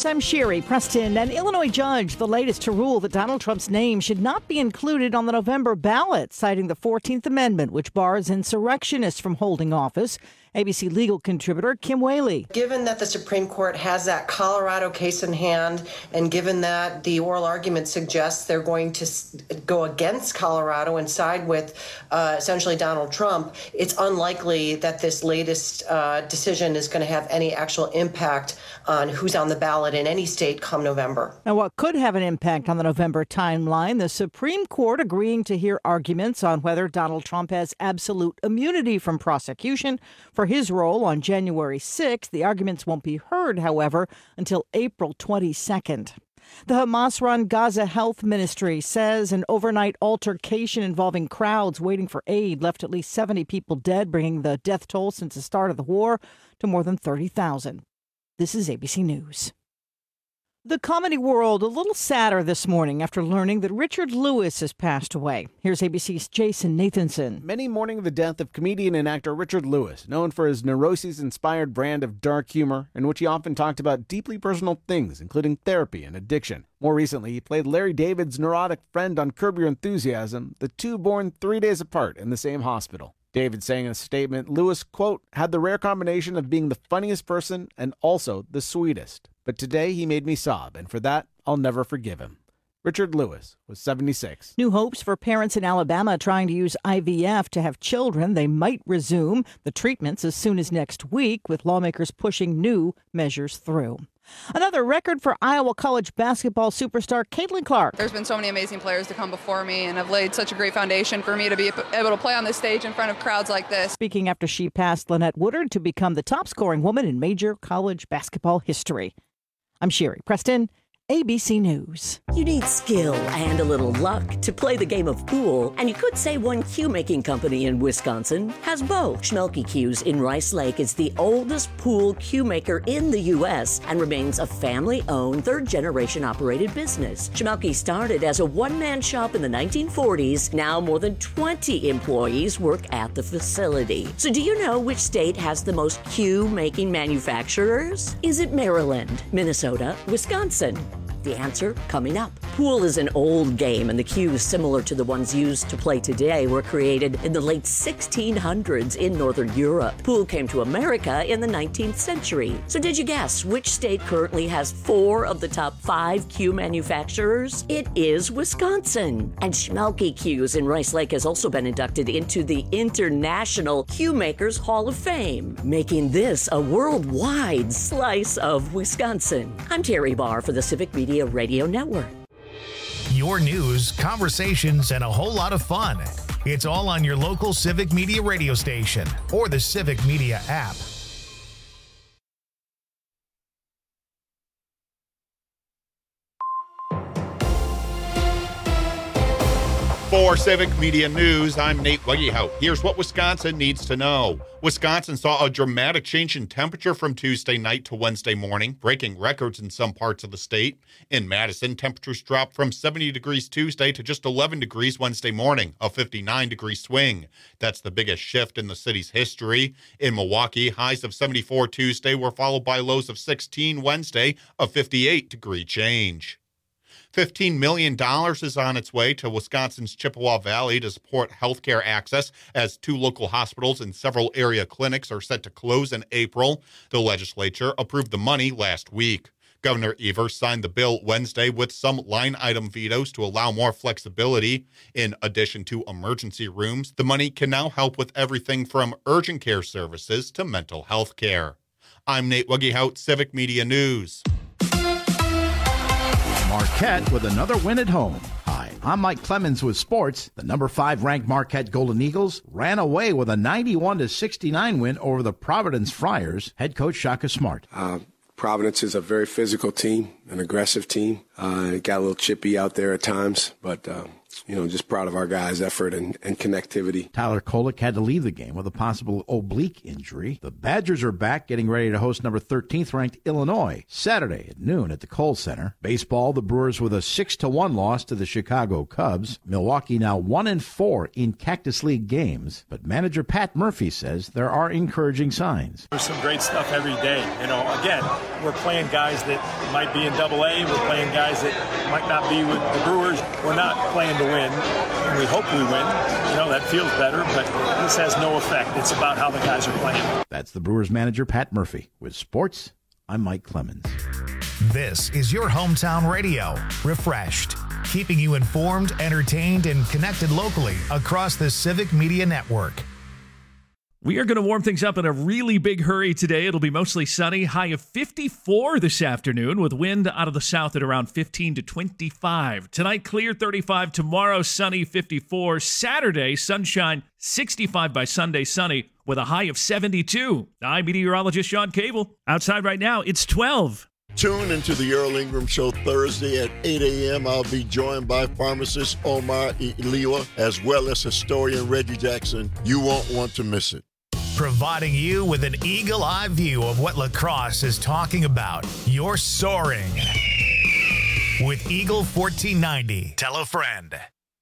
News. I'm Sherry Preston. An Illinois judge, the latest to rule that Donald Trump's name should not be included on the November ballot, citing the 14th Amendment, which bars insurrectionists from holding office. ABC legal contributor Kim Whaley. Given that the Supreme Court has that Colorado case in hand, and given that the oral argument suggests they're going to go against Colorado and side with essentially Donald Trump, it's unlikely that this latest decision is going to have any actual impact on who's on the ballot in any state come November. Now, what could have an impact on the November timeline? The Supreme Court agreeing to hear arguments on whether Donald Trump has absolute immunity from prosecution for his role on January 6th. The arguments won't be heard, however, until April 22nd. The Hamas-run Gaza Health Ministry says an overnight altercation involving crowds waiting for aid left at least 70 people dead, bringing the death toll since the start of the war to more than 30,000. This is ABC News. The comedy world a little sadder this morning after learning that Richard Lewis has passed away. Here's ABC's Jason Nathanson. Many mourning the death of comedian and actor Richard Lewis, known for his neuroses-inspired brand of dark humor, in which he often talked about deeply personal things, including therapy and addiction. More recently, he played Larry David's neurotic friend on Curb Your Enthusiasm, the two born 3 days apart in the same hospital. David saying in a statement, Lewis, quote, had the rare combination of being the funniest person and also the sweetest. But today he made me sob, and for that, I'll never forgive him. Richard Lewis was 76. New hopes for parents in Alabama trying to use IVF to have children. They might resume the treatments as soon as next week, with lawmakers pushing new measures through. Another record for Iowa College basketball superstar Caitlin Clark. There's been so many amazing players to come before me and have laid such a great foundation for me to be able to play on this stage in front of crowds like this. Speaking after she passed Lynette Woodard to become the top scoring woman in major college basketball history. I'm Sherry Preston, ABC News. You need skill and a little luck to play the game of pool, and you could say one cue-making company in Wisconsin has both. Schmelke Cues in Rice Lake is the oldest pool cue maker in the U.S. and remains a family-owned, third-generation operated business. Schmelke started as a one-man shop in the 1940s. Now more than 20 employees work at the facility. So do you know which state has the most cue-making manufacturers? Is it Maryland, Minnesota, Wisconsin? The answer coming up. Pool is an old game, and the cues similar to the ones used to play today were created in the late 1600s in Northern Europe. Pool came to America in the 19th century. So did you guess which state currently has 4 of the top 5 cue manufacturers? It is Wisconsin. And Schmelke Cues in Rice Lake has also been inducted into the International Cue Makers Hall of Fame, making this a worldwide slice of Wisconsin. I'm Terry Barr for the Civic Media Radio Network. Your news, conversations, and a whole lot of fun. It's all on your local Civic Media radio station or the Civic Media app. For Civic Media News, I'm Nate Wuggehout. Here's what Wisconsin needs to know. Wisconsin saw a dramatic change in temperature from Tuesday night to Wednesday morning, breaking records in some parts of the state. In Madison, temperatures dropped from 70 degrees Tuesday to just 11 degrees Wednesday morning, a 59-degree swing. That's the biggest shift in the city's history. In Milwaukee, highs of 74 Tuesday were followed by lows of 16 Wednesday, a 58-degree change. $15 million is on its way to Wisconsin's Chippewa Valley to support healthcare access as 2 local hospitals and several area clinics are set to close in April. The legislature approved the money last week. Governor Evers signed the bill Wednesday with some line item vetoes to allow more flexibility. In addition to emergency rooms, the money can now help with everything from urgent care services to mental health care. I'm Nate Wuggehout, Civic Media News. Marquette with another win at home. Hi, I'm Mike Clemens with sports. The number 5 ranked Marquette Golden Eagles ran away with a 91-69 win over the Providence Friars. Head coach Shaka Smart. Providence is a very physical team, an aggressive team. It got a little chippy out there at times, but just proud of our guys' effort and connectivity. Tyler Kolek had to leave the game with a possible oblique injury. The Badgers are back, getting ready to host number 13th ranked Illinois Saturday at noon at the Kohl Center. Baseball, the Brewers with a 6-1 loss to the Chicago Cubs. Milwaukee now 1-4 in Cactus League games, but manager Pat Murphy says there are encouraging signs. There's some great stuff every day. Again, we're playing guys that might be in AA. We're playing guys that might not be with the Brewers. We're not playing to win. And we hope we win. That feels better, but this has no effect. It's about how the guys are playing. That's the Brewers manager, Pat Murphy. With sports, I'm Mike Clemens. This is your hometown radio, Refreshed, keeping you informed, entertained, and connected locally across the Civic Media Network. We are going to warm things up in a really big hurry today. It'll be mostly sunny, high of 54 this afternoon, with wind out of the south at around 15 to 25. Tonight, clear 35. Tomorrow, sunny 54. Saturday, sunshine 65 by Sunday, sunny with a high of 72. I'm meteorologist Sean Cable. Outside right now, it's 12. Tune into the Earl Ingram Show Thursday at 8 a.m. I'll be joined by pharmacist Omar Iliwa, as well as historian Reggie Jackson. You won't want to miss it. Providing you with an eagle-eye view of what lacrosse is talking about. You're soaring with Eagle 1490. Tell a friend.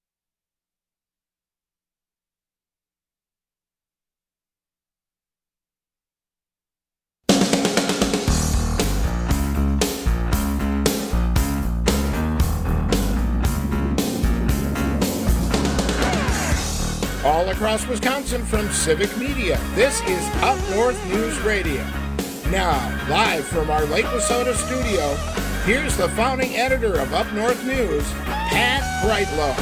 All across Wisconsin from Civic Media, this is Up North News Radio. Now, live from our Lake Wissota studio, here's the founding editor of Up North News, Pat Brightlow.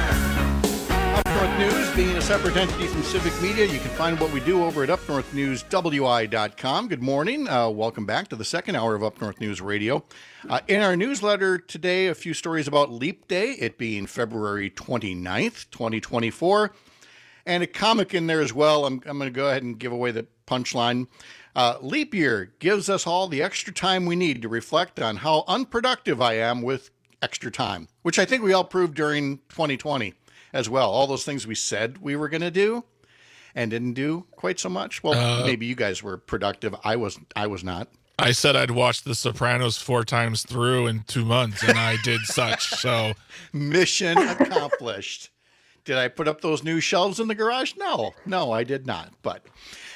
Up North News, being a separate entity from Civic Media, you can find what we do over at upnorthnewswi.com. Good morning. Welcome back to the second hour of Up North News Radio. In our newsletter today, a few stories about Leap Day, it being February 29th, 2024. And a comic in there as well. I'm going to go ahead and give away the punchline. Leap year gives us all the extra time we need to reflect on how unproductive I am with extra time, which I think we all proved during 2020 as well. All those things we said we were going to do and didn't do quite so much. Well, maybe you guys were productive. I was not. I said I'd watch The Sopranos 4 times through in 2 months, and I did such. So mission accomplished. Did I put up those new shelves in the garage? No, I did not. But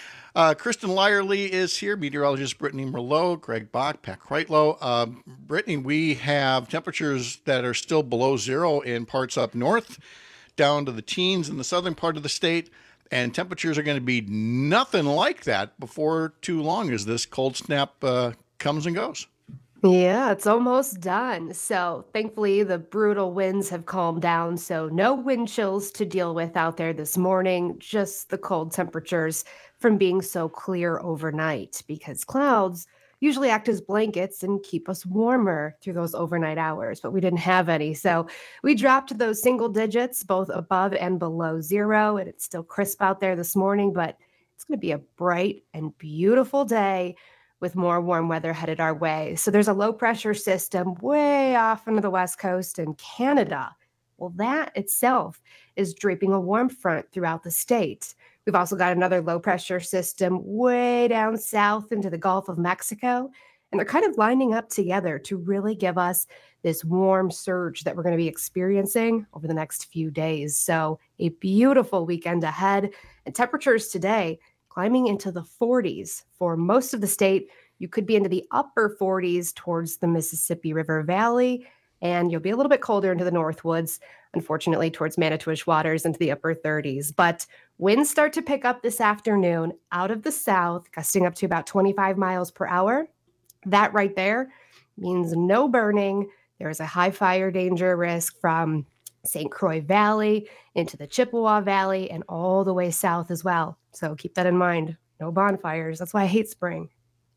Kristen Lyerly is here, meteorologist Brittany Merlot, Greg Bach, Pat Kreitlow. Brittany, we have temperatures that are still below zero in parts up north, down to the teens in the southern part of the state, and temperatures are going to be nothing like that before too long as this cold snap comes and goes. Yeah, it's almost done. So thankfully, the brutal winds have calmed down. So no wind chills to deal with out there this morning, just the cold temperatures from being so clear overnight, because clouds usually act as blankets and keep us warmer through those overnight hours, but we didn't have any. So we dropped those single digits, both above and below zero, and it's still crisp out there this morning, but it's going to be a bright and beautiful day with more warm weather headed our way. So there's a low pressure system way off into the west coast and Canada. Well, that itself is draping a warm front throughout the state. We've also got another low pressure system way down south into the Gulf of Mexico. And they're kind of lining up together to really give us this warm surge that we're going to be experiencing over the next few days. So a beautiful weekend ahead, and temperatures today climbing into the 40s for most of the state. You could be into the upper 40s towards the Mississippi River Valley, and you'll be a little bit colder into the Northwoods, unfortunately, towards Manitowish waters into the upper 30s. But winds start to pick up this afternoon out of the south, gusting up to about 25 miles per hour. That right there means no burning. There is a high fire danger risk from St. Croix Valley into the Chippewa Valley and all the way south as well. So keep that in mind. No bonfires. That's why I hate spring.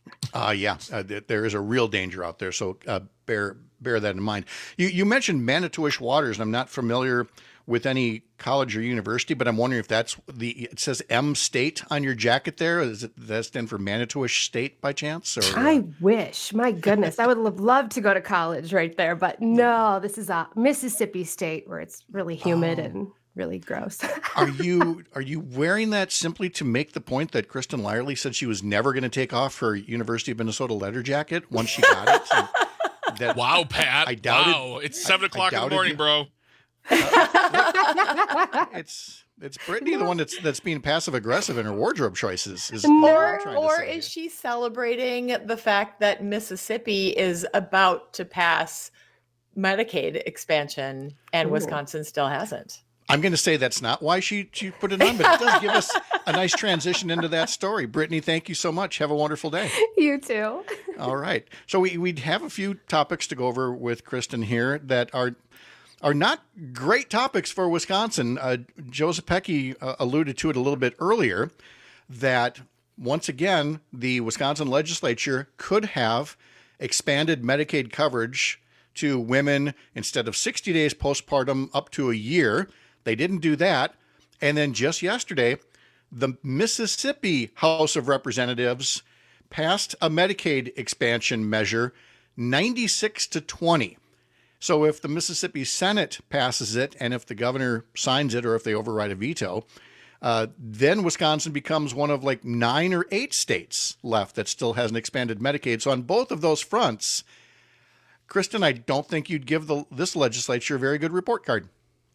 There is a real danger out there. So bear that in mind. You mentioned Manitowish waters, and I'm not familiar with any college or university, but I'm wondering if that's it says M State on your jacket there. Does that stand for Manitowish State by chance? Or I wish. My goodness, I would have loved to go to college right there, but no, this is Mississippi State where it's really humid and really gross. Are you wearing that simply to make the point that Kristen Lyerly said she was never going to take off her University of Minnesota letter jacket once she got it? Wow, Pat. I doubted. Wow, it's 7 o'clock in the morning, bro. It's Brittany, the one that's being passive aggressive in her wardrobe choices. Or is she celebrating the fact that Mississippi is about to pass Medicaid expansion and Wisconsin still hasn't? I'm going to say that's not why she put it on, but it does give us a nice transition into that story. Brittany, thank you so much. Have a wonderful day. You too. All right. So we have a few topics to go over with Kristen here that are not great topics for Wisconsin. Joe Zepecki alluded to it a little bit earlier, that once again, the Wisconsin legislature could have expanded Medicaid coverage to women instead of 60 days postpartum up to a year. They didn't do that. And then just yesterday, the Mississippi House of Representatives passed a Medicaid expansion measure 96-20. So if the Mississippi Senate passes it, and if the governor signs it, or if they override a veto, then Wisconsin becomes one of like 9 or 8 states left that still hasn't expanded Medicaid. So on both of those fronts, Kristen, I don't think you'd give this legislature a very good report card.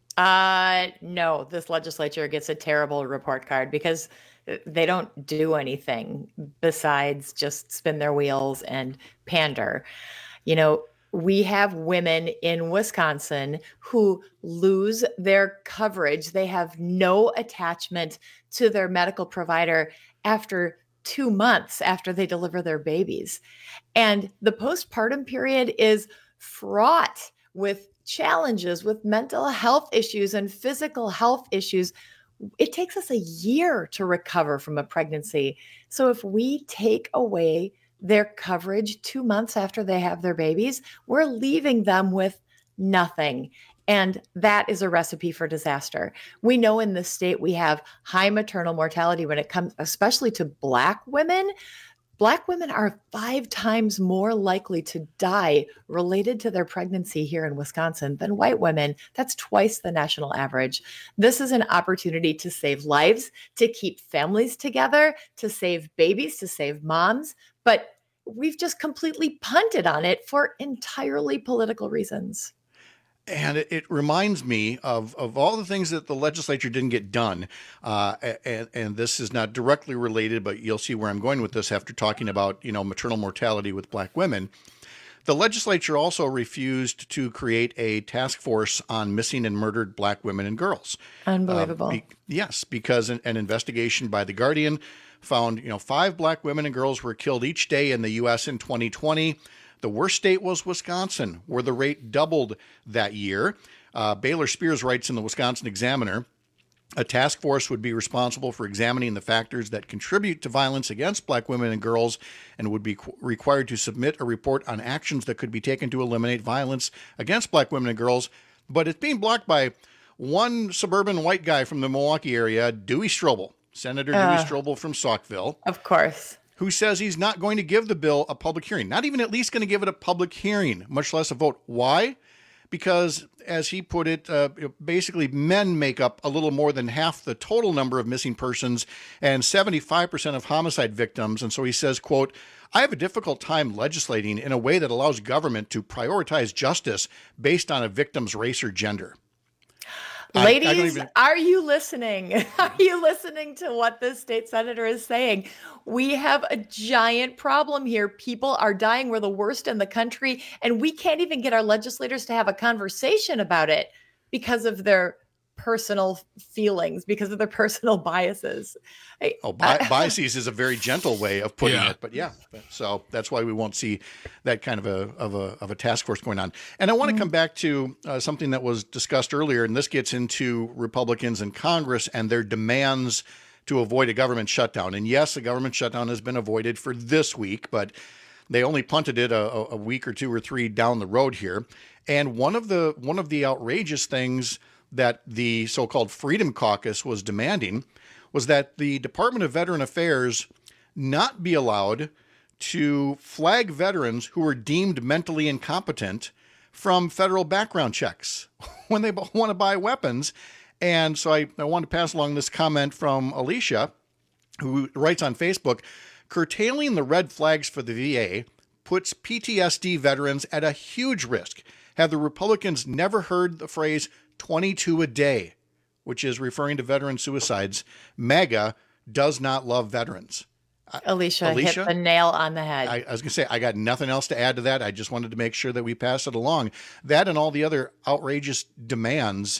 No, this legislature gets a terrible report card because they don't do anything besides just spin their wheels and pander. You know, we have women in Wisconsin who lose their coverage. They have no attachment to their medical provider after 2 months after they deliver their babies. And the postpartum period is fraught with challenges, with mental health issues and physical health issues. It takes us a year to recover from a pregnancy. So if we take away their coverage 2 months after they have their babies, we're leaving them with nothing. And that is a recipe for disaster. We know in this state we have high maternal mortality when it comes, especially to Black women. Black women are 5 times more likely to die related to their pregnancy here in Wisconsin than white women. That's twice the national average. This is an opportunity to save lives, to keep families together, to save babies, to save moms. But we've just completely punted on it for entirely political reasons. And it reminds me of all the things that the legislature didn't get done. And this is not directly related, but you'll see where I'm going with this after talking about, maternal mortality with Black women. The legislature also refused to create a task force on missing and murdered Black women and girls. Unbelievable. Yes, because an investigation by The Guardian found, 5 Black women and girls were killed each day in the U.S. in 2020. The worst state was Wisconsin, where the rate doubled that year. Baylor Spears writes in the Wisconsin Examiner, a task force would be responsible for examining the factors that contribute to violence against Black women and girls and would be required to submit a report on actions that could be taken to eliminate violence against Black women and girls. But it's being blocked by one suburban white guy from the Milwaukee area, Dewey Strobel, Senator Dewey Strobel from Saukville. Of course. Who says he's not going to give the bill a public hearing, not even at least going to give it a public hearing, much less a vote. Why? Because, as he put it, basically men make up a little more than half the total number of missing persons and 75% of homicide victims. And so he says, quote, I have a difficult time legislating in a way that allows government to prioritize justice based on a victim's race or gender. Ladies, are you listening? Are you listening to what this state senator is saying? We have a giant problem here. People are dying. We're the worst in the country, and we can't even get our legislators to have a conversation about it because of their personal feelings, because of their personal biases. Biases is a very gentle way of putting it, but so that's why we won't see that kind of a task force going on. And I want to come back to something that was discussed earlier, and this gets into Republicans in Congress and their demands to avoid a government shutdown. And yes, a government shutdown has been avoided for this week, but they only punted it a week or 2 or 3 down the road here. And one of the outrageous things that the so-called Freedom Caucus was demanding was that the Department of Veteran Affairs not be allowed to flag veterans who were deemed mentally incompetent from federal background checks when they want to buy weapons. And so I want to pass along this comment from Alicia, who writes on Facebook, curtailing the red flags for the VA puts PTSD veterans at a huge risk. Have the Republicans never heard the phrase 22 a day, which is referring to veteran suicides? MAGA does not love veterans. Alicia hit the nail on the head. I was going to say, I got nothing else to add to that. I just wanted to make sure that we pass it along. That and all the other outrageous demands.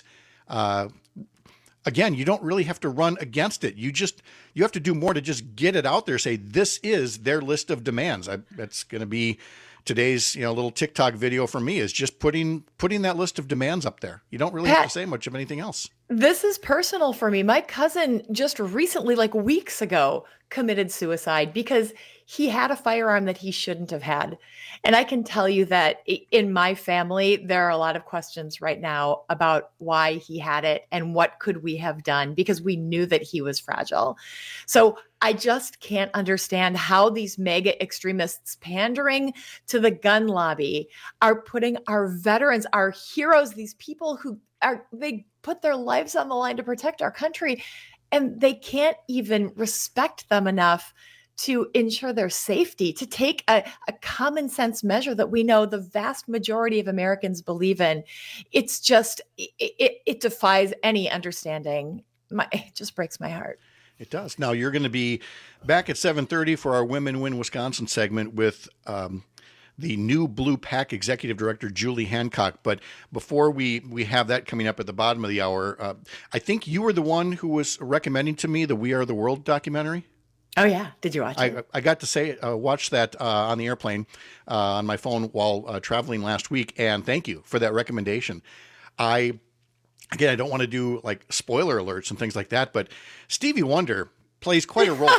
Again, you don't really have to run against it. You have to do more to just get it out there. Say, this is their list of demands. That's going to be today's little TikTok video for me, is just putting that list of demands up there. You don't really have to say much of anything else. This is personal for me. My cousin just recently, like weeks ago, committed suicide because he had a firearm that he shouldn't have had. And I can tell you that in my family, there are a lot of questions right now about why he had it and what could we have done, because we knew that he was fragile. So I just can't understand how these mega extremists pandering to the gun lobby are putting our veterans, our heroes, these people who they put their lives on the line to protect our country, and they can't even respect them enough to ensure their safety, to take a common sense measure that we know the vast majority of Americans believe in. It's just, it defies any understanding. It just breaks my heart. It does. Now, you're going to be back at 7:30 for our Women Win Wisconsin segment with the new Blue PAC Executive Director, Julie Hancock. But before we have that coming up at the bottom of the hour, I think you were the one who was recommending to me the We Are the World documentary. Oh, yeah. Did you watch it? I got to watch that on the airplane on my phone while traveling last week. And thank you for that recommendation. Again, I don't want to do like spoiler alerts and things like that, but Stevie Wonder plays quite a role,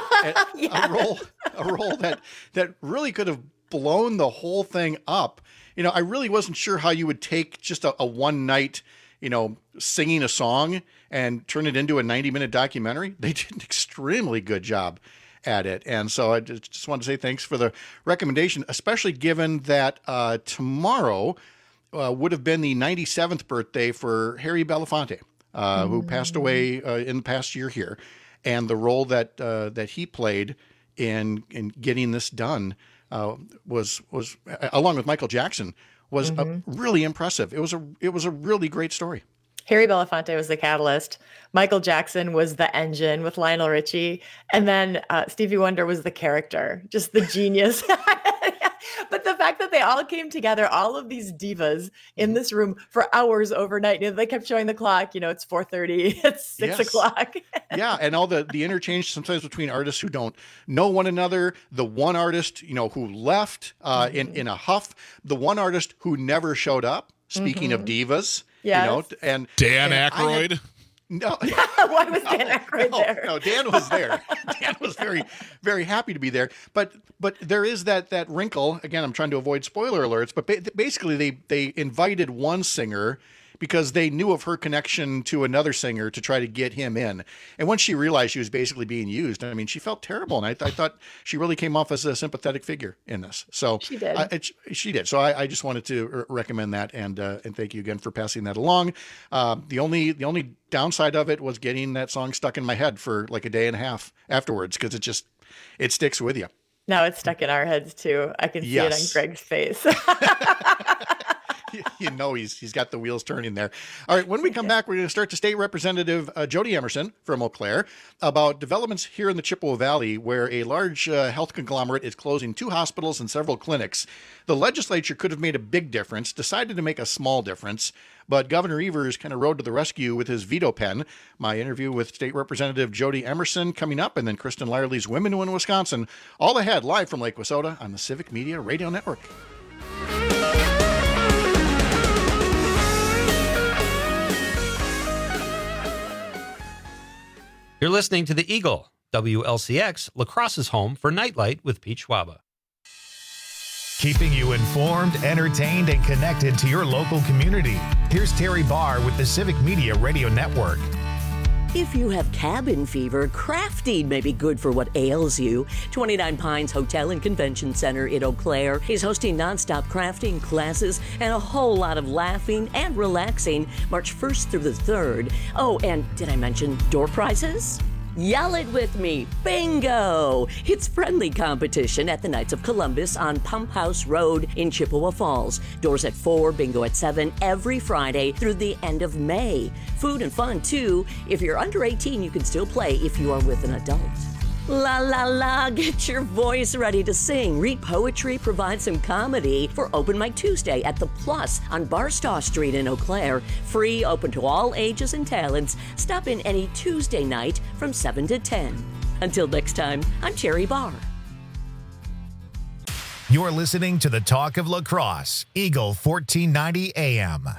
a role that really could have blown the whole thing up. I really wasn't sure how you would take just a one night, singing a song and turn it into a 90-minute documentary. They did an extremely good job at it. And so I just want to say thanks for the recommendation, especially given that tomorrow would have been the 97th birthday for Harry Belafonte, who passed away in the past year here. And the role that he played in getting this done was along with Michael Jackson, was really impressive. It was a really great story. Harry Belafonte was the catalyst. Michael Jackson was the engine with Lionel Richie. And then Stevie Wonder was the character, just the genius. But the fact that they all came together, all of these divas in this room for hours overnight, they kept showing the clock, it's 4:30, it's 6 o'clock. Yeah. And all the interchange sometimes between artists who don't know one another, the one artist, who left in a huff, the one artist who never showed up. Speaking of divas, and Dan Aykroyd. No. Why was Dan Aykroyd there? No, Dan was there. Dan was very, very happy to be there. But there is that wrinkle. Again, I'm trying to avoid spoiler alerts, but basically they invited one singer because they knew of her connection to another singer to try to get him in. And once she realized she was basically being used, she felt terrible. And I thought she really came off as a sympathetic figure in this. So she did. She did. So I just wanted to recommend that. And thank you again for passing that along. The only downside of it was getting that song stuck in my head for like a day and a half afterwards, because it sticks with you. No, it's stuck in our heads too. I can see it on Greg's face. He's got the wheels turning there. All right, when we come back, we're going to start to State Representative Jody Emerson from Eau Claire about developments here in the Chippewa Valley, where a large health conglomerate is closing 2 hospitals and several clinics. The legislature could have made a big difference, decided to make a small difference, but Governor Evers kind of rode to the rescue with his veto pen. My interview with State Representative Jody Emerson coming up, and then Kristen Lyerly's Women Win Wisconsin, all ahead, live from Lake Wissota on the Civic Media Radio Network. You're listening to The Eagle, WLCX, La Crosse's home for Nightlight with Pete Schwaba. keeping you informed, entertained, and connected to your local community. Here's Terry Barr with the Civic Media Radio Network. If you have cabin fever, crafting may be good for what ails you. 29 Pines Hotel and Convention Center in Eau Claire is hosting nonstop crafting classes and a whole lot of laughing and relaxing March 1st through the 3rd. Oh, and did I mention door prizes? Yell it with me, bingo! It's friendly competition at the Knights of Columbus on Pump House Road in Chippewa Falls. Doors at 4, bingo at 7, every Friday through the end of May. Food and fun, too. If you're under 18, you can still play if you are with an adult. La la la, get your voice ready to sing. Read poetry, provide some comedy for Open Mic Tuesday at The Plus on Barstow Street in Eau Claire. Free, open to all ages and talents. Stop in any Tuesday night from 7 to 10. Until next time, I'm Terry Barr. You're listening to the Talk of La Crosse, Eagle 1490 AM.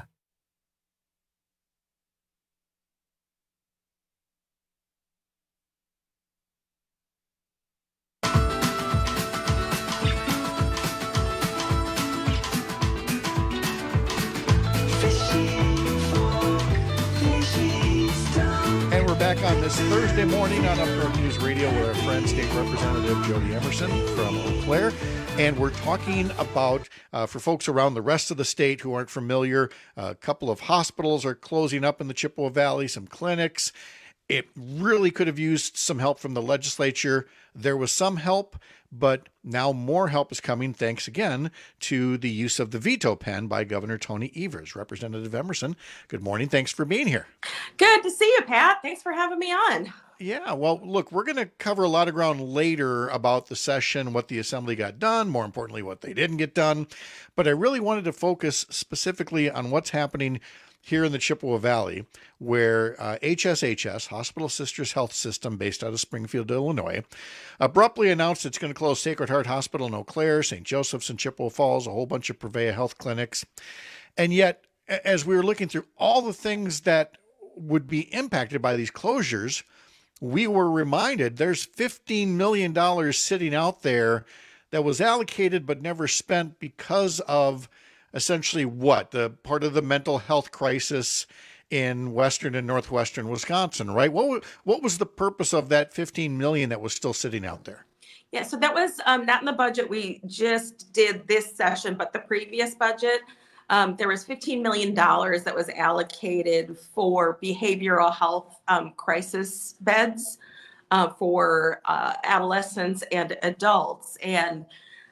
And we're back on this Thursday morning on Up North News Radio with our friend, State Representative Jody Emerson from Eau Claire. And we're talking about, for folks around the rest of the state who aren't familiar, a couple of hospitals are closing up in the Chippewa Valley, some clinics. It really could have used some help from the legislature. There was some help, but now more help is coming, thanks again to the use of the veto pen by Governor Tony Evers. Representative Emerson, good morning. Thanks for being here. Good to see you, Pat. Thanks for having me on. Yeah, well, look, we're going to cover a lot of ground later about the session, what the Assembly got done, more importantly, what they didn't get done. But I really wanted to focus specifically on what's happening here in the Chippewa Valley, where HSHS, Hospital Sisters Health System, based out of Springfield, Illinois, abruptly announced it's going to close Sacred Heart Hospital in Eau Claire, St. Joseph's in Chippewa Falls, a whole bunch of Prevea Health clinics. And yet, as we were looking through all the things that would be impacted by these closures, we were reminded there's $15 million sitting out there that was allocated but never spent because of essentially what? The part of the mental health crisis in western and northwestern Wisconsin, right? What was the purpose of that $15 million that was still sitting out there? Yeah, so that was not in the budget we just did this session, but the previous budget, there was $15 million that was allocated for behavioral health crisis beds for adolescents and adults. And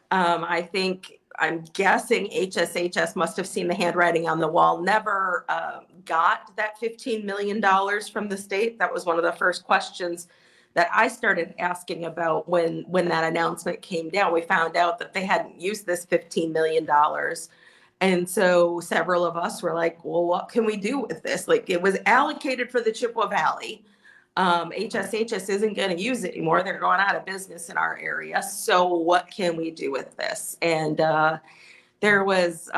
I'm guessing HSHS must have seen the handwriting on the wall, never got that $15 million from the state. That was one of the first questions that I started asking about when that announcement came down. We found out that they hadn't used this $15 million. And so several of us were like, well, what can we do with this? Like, it was allocated for the Chippewa Valley. HSHS isn't going to use it anymore. They're going out of business in our area. So what can we do with this? And there was,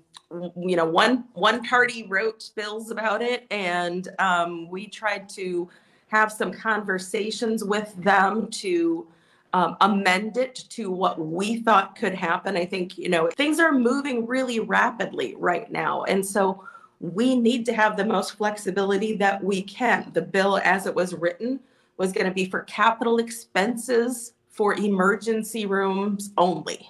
one party wrote bills about it, and we tried to have some conversations with them to amend it to what we thought could happen. I think, things are moving really rapidly right now. And so we need to have the most flexibility that we can. The bill, as it was written, was going to be for capital expenses for emergency rooms only.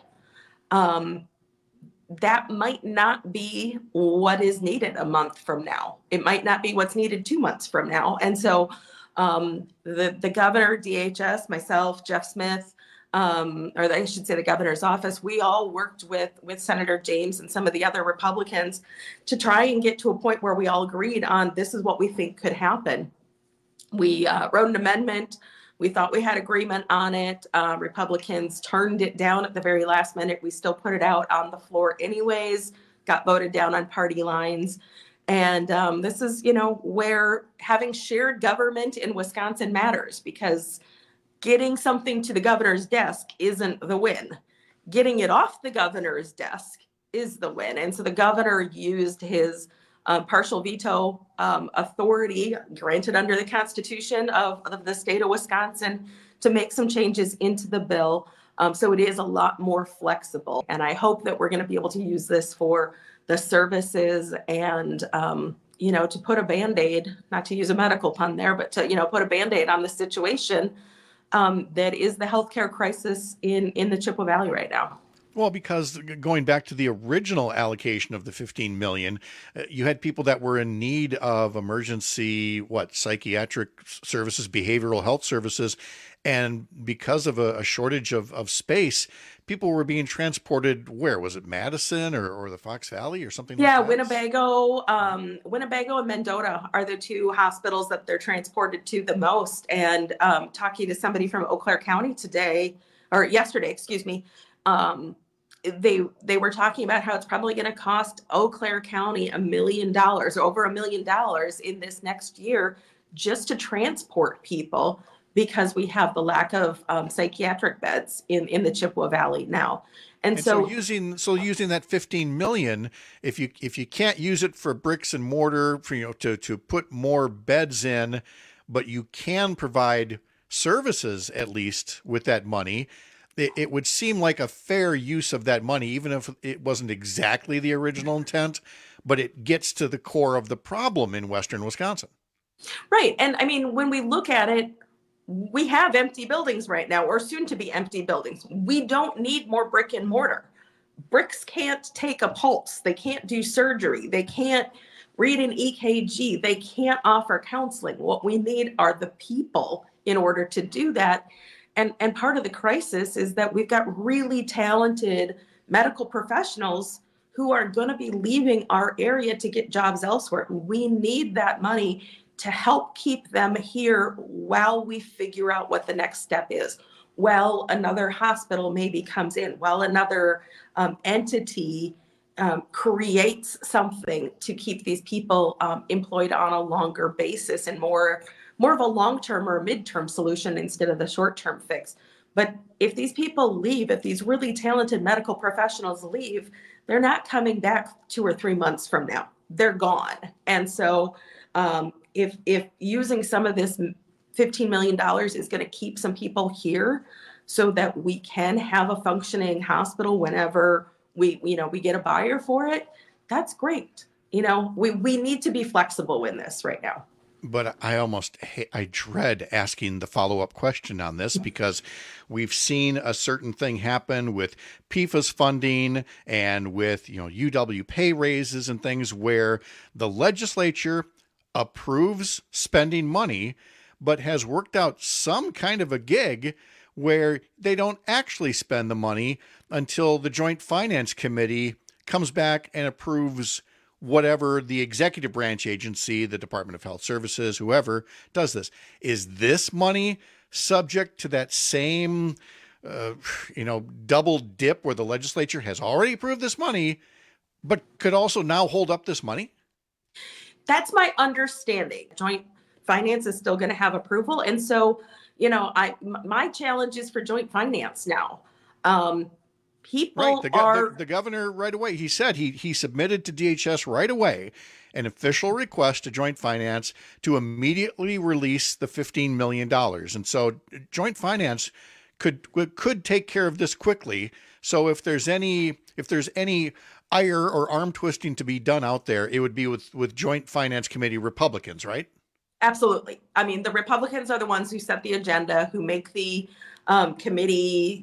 That might not be what is needed a month from now. It might not be what's needed 2 months from now. And so the governor, DHS, myself, Jeff Smith, or I should say the governor's office, we all worked with Senator James and some of the other Republicans to try and get to a point where we all agreed on this is what we think could happen. We wrote an amendment. We thought we had agreement on it. Republicans turned it down at the very last minute. We still put it out on the floor anyways, got voted down on party lines. And this is, where having shared government in Wisconsin matters, because getting something to the governor's desk isn't the win. Getting it off the governor's desk is the win. And so the governor used his partial veto authority granted under the Constitution of the state of Wisconsin to make some changes into the bill. So it is a lot more flexible. And I hope that we're going to be able to use this for the services and, to put a Band-Aid, not to use a medical pun there, but to, put a Band-Aid on the situation that is the healthcare crisis in the Chippewa Valley right now. Well, because going back to the original allocation of the $15 million, you had people that were in need of emergency, psychiatric services, behavioral health services. And because of a shortage of space, people were being transported. Where was it? Madison or the Fox Valley or something? Yeah, like that? Winnebago and Mendota are the two hospitals that they're transported to the most. And talking to somebody from Eau Claire County yesterday, they were talking about how it's probably going to cost Eau Claire County $1 million, over $1 million in this next year, just to transport people, because we have the lack of psychiatric beds in the Chippewa Valley now. And so using that $15 million, if you can't use it for bricks and mortar, to put more beds in, but you can provide services at least with that money, it would seem like a fair use of that money, even if it wasn't exactly the original intent, but it gets to the core of the problem in Western Wisconsin. Right. And I mean, when we look at it, we have empty buildings right now, or soon to be empty buildings. We don't need more brick and mortar. Bricks can't take a pulse. They can't do surgery. They can't read an EKG. They can't offer counseling. What we need are the people in order to do that. And part of the crisis is that we've got really talented medical professionals who are going to be leaving our area to get jobs elsewhere. We need that money to help keep them here while we figure out what the next step is. While another hospital maybe comes in, while another entity creates something to keep these people employed on a longer basis and more of a long-term or mid-term solution instead of the short-term fix. But if these people leave, if these really talented medical professionals leave, they're not coming back 2 or 3 months from now. They're gone. And so if using some of this $15 million is going to keep some people here so that we can have a functioning hospital whenever we get a buyer for it, that's great. We need to be flexible in this right now. But I dread asking the follow-up question on this, because we've seen a certain thing happen with PFAS funding and with, UW pay raises and things where the legislature approves spending money, but has worked out some kind of a gig where they don't actually spend the money until the Joint Finance Committee comes back and approves whatever the executive branch agency, the Department of Health Services, whoever does this. Is this money subject to that same, double dip where the legislature has already approved this money, but could also now hold up this money? That's my understanding. Joint Finance is still going to have approval. And so, my challenge is for Joint Finance now. The governor right away, he said he submitted to DHS right away an official request to Joint Finance to immediately release the $15 million. And so Joint Finance could take care of this quickly. So if there's any ire or arm twisting to be done out there, it would be with Joint Finance Committee Republicans, right? Absolutely. I mean, the Republicans are the ones who set the agenda, who make the committee,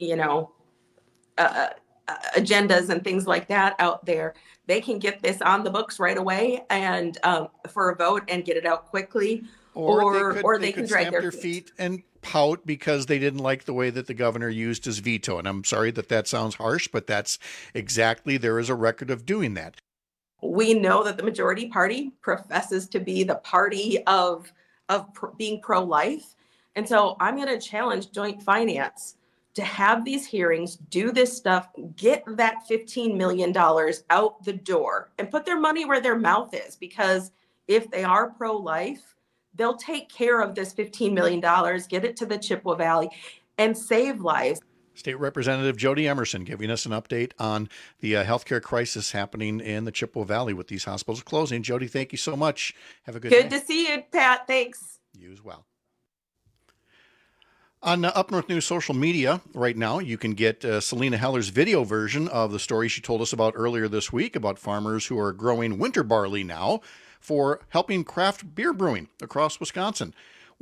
agendas and things like that out there. They can get this on the books right away and for a vote and get it out quickly, or they can drag their feet and pout because they didn't like the way that the governor used his veto. And I'm sorry that sounds harsh, but that's exactly, there is a record of doing that. We know that the majority party professes to be the party of being pro-life. And so I'm going to challenge Joint Finance to have these hearings, do this stuff, get that $15 million out the door and put their money where their mouth is. Because if they are pro-life, they'll take care of this $15 million, get it to the Chippewa Valley and save lives. State Representative Jody Emerson giving us an update on the healthcare crisis happening in the Chippewa Valley with these hospitals closing. Jody, thank you so much. Have a good day. Good to see you, Pat. Thanks. You as well. On Up North News social media right now, you can get Selena Heller's video version of the story she told us about earlier this week about farmers who are growing winter barley now for helping craft beer brewing across Wisconsin.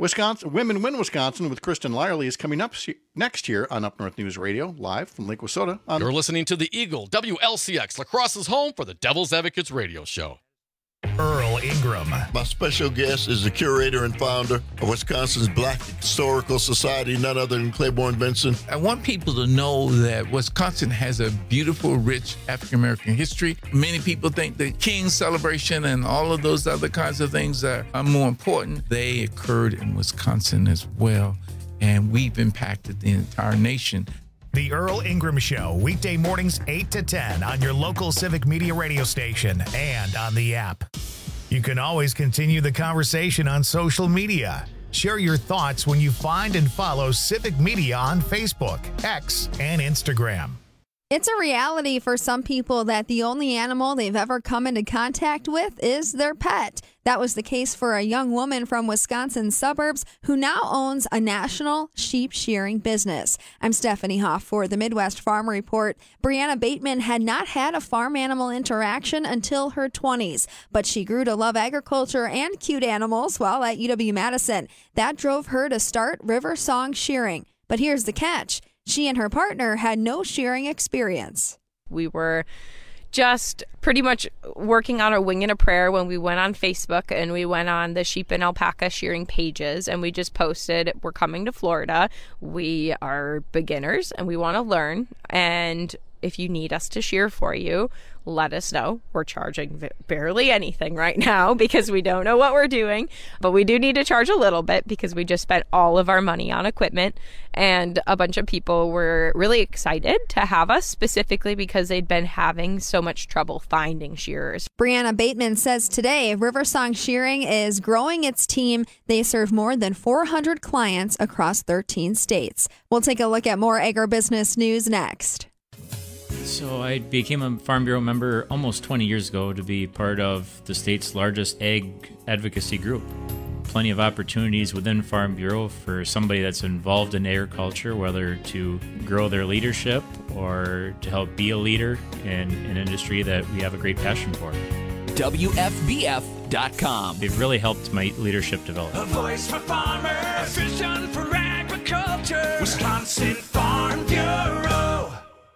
Women Win Wisconsin with Kristen Lyerly is coming up next year on Up North News Radio, live from Lake Wissota. You're listening to the Eagle, WLCX, La Crosse's home for the Devil's Advocates radio show. Earl Ingram. My special guest is the curator and founder of Wisconsin's Black Historical Society, none other than Claiborne Benson. I want people to know that Wisconsin has a beautiful, rich African-American history. Many people think the King's celebration and all of those other kinds of things are more important. They occurred in Wisconsin as well, and we've impacted the entire nation. The Earl Ingram Show, weekday mornings 8 to 10 on your local Civic Media radio station and on the app. You can always continue the conversation on social media. Share your thoughts when you find and follow Civic Media on Facebook, X, and Instagram. It's a reality for some people that the only animal they've ever come into contact with is their pet. That was the case for a young woman from Wisconsin's suburbs who now owns a national sheep shearing business. I'm Stephanie Hoff for the Midwest Farm Report. Brianna Bateman had not had a farm animal interaction until her 20s, but she grew to love agriculture and cute animals while at UW-Madison. That drove her to start River Song Shearing. But here's the catch. She and her partner had no shearing experience. We were just pretty much working on a wing and a prayer when we went on Facebook and we went on the sheep and alpaca shearing pages and we just posted, we're coming to Florida. We are beginners and we want to learn. And if you need us to shear for you, let us know. We're charging barely anything right now because we don't know what we're doing, but we do need to charge a little bit because we just spent all of our money on equipment, and a bunch of people were really excited to have us specifically because they'd been having so much trouble finding shearers. Brianna Bateman says today River Song Shearing is growing its team. They serve more than 400 clients across 13 states. We'll take a look at more agribusiness news next. So I became a Farm Bureau member almost 20 years ago to be part of the state's largest ag advocacy group. Plenty of opportunities within Farm Bureau for somebody that's involved in agriculture, whether to grow their leadership or to help be a leader in an industry that we have a great passion for. WFBF.com. It really helped my leadership develop. A voice for farmers, a vision for agriculture. Wisconsin Farm Bureau.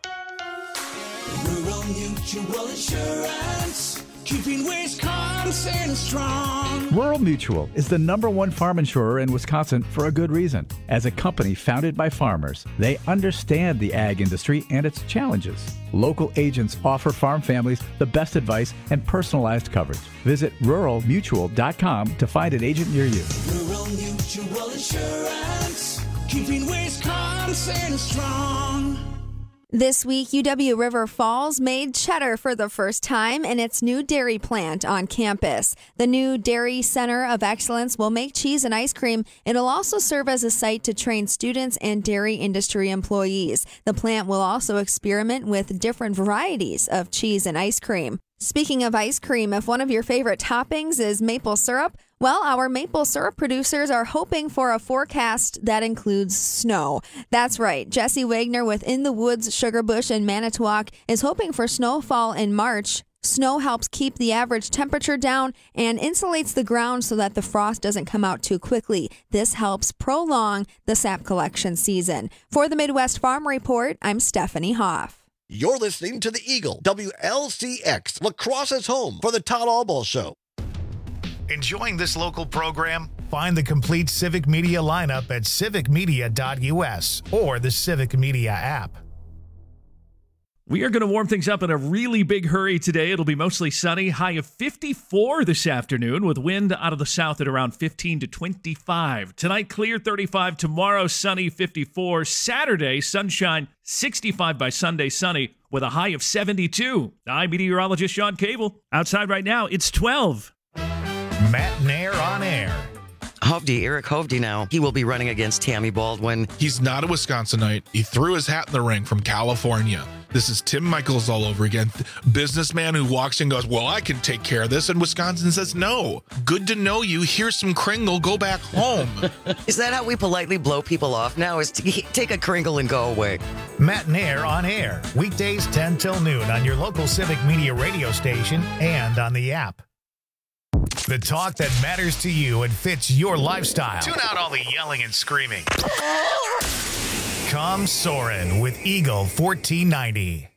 Rural Mutual Insurance, keeping Wisconsin strong. Rural Mutual is the #1 farm insurer in Wisconsin for a good reason. As a company founded by farmers, they understand the ag industry and its challenges. Local agents offer farm families the best advice and personalized coverage. Visit ruralmutual.com to find an agent near you. Rural Mutual Insurance, keeping Wisconsin strong. This week, UW River Falls made cheddar for the first time in its new dairy plant on campus. The new Dairy Center of Excellence will make cheese and ice cream. It'll also serve as a site to train students and dairy industry employees. The plant will also experiment with different varieties of cheese and ice cream. Speaking of ice cream, if one of your favorite toppings is maple syrup, well, our maple syrup producers are hoping for a forecast that includes snow. That's right. Jesse Wagner with In the Woods, Sugarbush, and Manitowoc is hoping for snowfall in March. Snow helps keep the average temperature down and insulates the ground so that the frost doesn't come out too quickly. This helps prolong the sap collection season. For the Midwest Farm Report, I'm Stephanie Hoff. You're listening to the Eagle, WLCX, La Crosse's home for the Todd Albaugh Show. Enjoying this local program? Find the complete Civic Media lineup at civicmedia.us or the Civic Media app. We are going to warm things up in a really big hurry today. It'll be mostly sunny, high of 54 this afternoon with wind out of the south at around 15 to 25. Tonight, clear 35. Tomorrow, sunny 54. Saturday, sunshine 65 by Sunday, sunny with a high of 72. I'm meteorologist Sean Cable. Outside right now, it's 12. Matt Nair on air. Eric Hovde now. He will be running against Tammy Baldwin. He's not a Wisconsinite. He threw his hat in the ring from California. This is Tim Michaels all over again. Businessman who walks in and goes, well, I can take care of this. And Wisconsin says, no. Good to know you. Here's some Kringle. Go back home. Is that how we politely blow people off now? Is to take a Kringle and go away? Matt and Air on air. Weekdays 10 till noon on your local Civic Media radio station and on the app. The talk that matters to you and fits your lifestyle. Tune out all the yelling and screaming. Come Soren with Eagle 1490.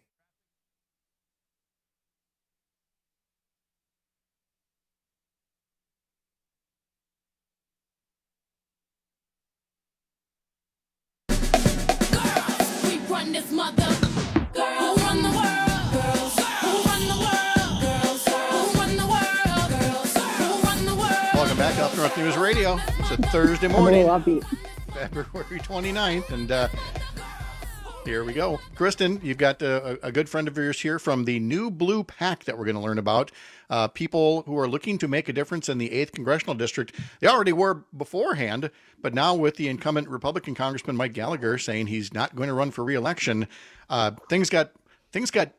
Girls, we run this mother. Girls, who run the world? Girls, who run the world? Girls, who run the world? Girls, who run the world? Welcome back to Up North News Radio. It's a Thursday morning, February 29th, and here we go. Kristen, you've got a good friend of yours here from the new Blue PAC that we're going to learn about. People who are looking to make a difference in the 8th Congressional District. They already were beforehand, but now with the incumbent Republican Congressman Mike Gallagher saying he's not going to run for re-election, things started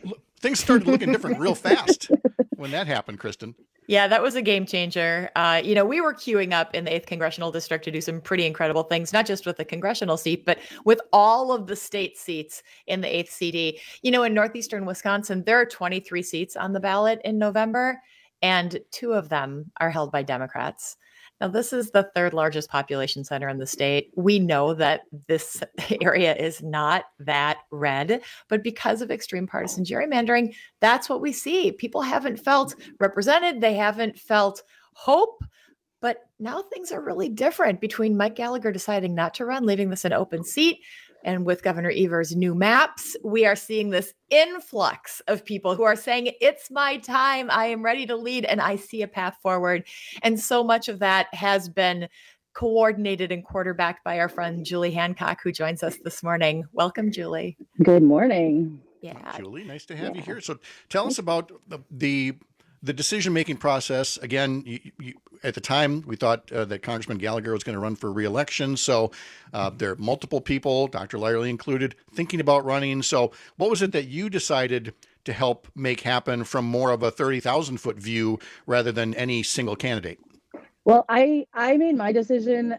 looking different real fast when that happened, Kristen. Yeah, that was a game changer. We were queuing up in the 8th Congressional District to do some pretty incredible things, not just with the congressional seat, but with all of the state seats in the 8th CD. In northeastern Wisconsin, there are 23 seats on the ballot in November, and 2 of them are held by Democrats. Now, this is the 3rd largest population center in the state. We know that this area is not that red, but because of extreme partisan gerrymandering, that's what we see. People haven't felt represented. They haven't felt hope. But now things are really different between Mike Gallagher deciding not to run, leaving this an open seat. And with Governor Evers' new maps, we are seeing this influx of people who are saying, it's my time. I am ready to lead and I see a path forward. And so much of that has been coordinated and quarterbacked by our friend Julie Hancock, who joins us this morning. Welcome, Julie. Good morning. Yeah. Julie, nice to have you here. So tell us about the decision-making process. Again, you, at the time, we thought that Congressman Gallagher was going to run for re-election. So there are multiple people, Dr. Lyerly included, thinking about running. So what was it that you decided to help make happen from more of a 30,000-foot view rather than any single candidate? Well, I made my decision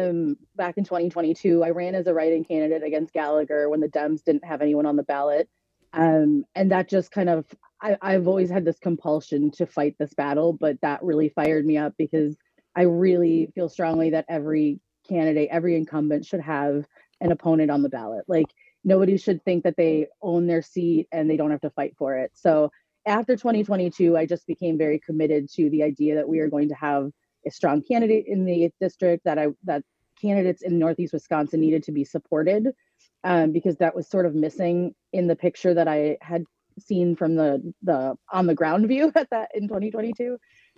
back in 2022. I ran as a write-in candidate against Gallagher when the Dems didn't have anyone on the ballot. And that just kind of, I've always had this compulsion to fight this battle, but that really fired me up because I really feel strongly that every candidate, every incumbent should have an opponent on the ballot. Like, nobody should think that they own their seat and they don't have to fight for it. So after 2022, I just became very committed to the idea that we are going to have a strong candidate in the 8th district, that candidates in Northeast Wisconsin needed to be supported because that was sort of missing in the picture that I had seen from the on the ground view at that in 2022.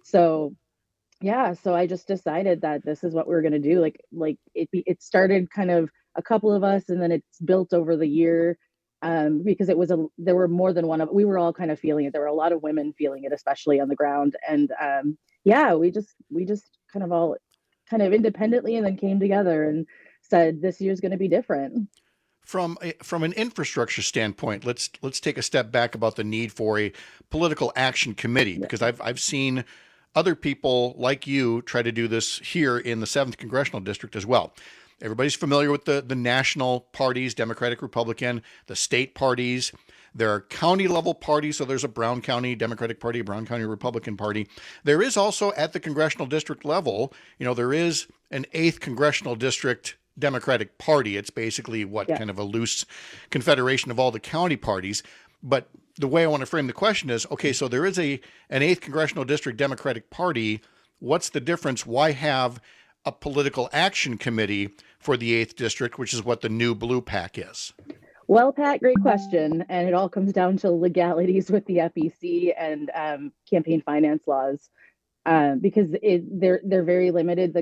So yeah, so I just decided that this is what we were going to do. Like it started kind of a couple of us, and then it's built over the year because there were more than one of, we were all kind of feeling it. There were a lot of women feeling it, especially on the ground. And yeah, we just kind of all kind of independently and then came together and said, this year's going to be different. From an infrastructure standpoint, let's take a step back about the need for a political action committee, because I've seen other people like you try to do this here in the 7th Congressional District as well. Everybody's familiar with the national parties, Democratic, Republican, the state parties. There are county level parties. So there's a Brown County Democratic Party, a Brown County Republican Party. There is also at the congressional district level, there is an 8th Congressional District Democratic Party. It's basically kind of a loose confederation of all the county parties. But the way I want to frame the question is, okay, so there is an 8th Congressional District Democratic Party. What's the difference? Why have a political action committee for the 8th District, which is what the new Blue PAC is? Well, Pat, great question. And it all comes down to legalities with the FEC and campaign finance laws. Because they're very limited.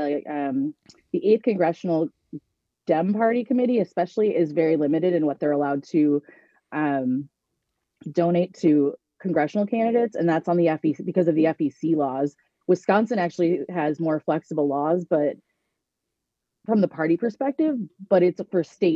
The 8th Congressional Dem Party Committee, especially, is very limited in what they're allowed to donate to congressional candidates, and that's on the FEC because of the FEC laws. Wisconsin actually has more flexible laws, but from the party perspective, but it's for state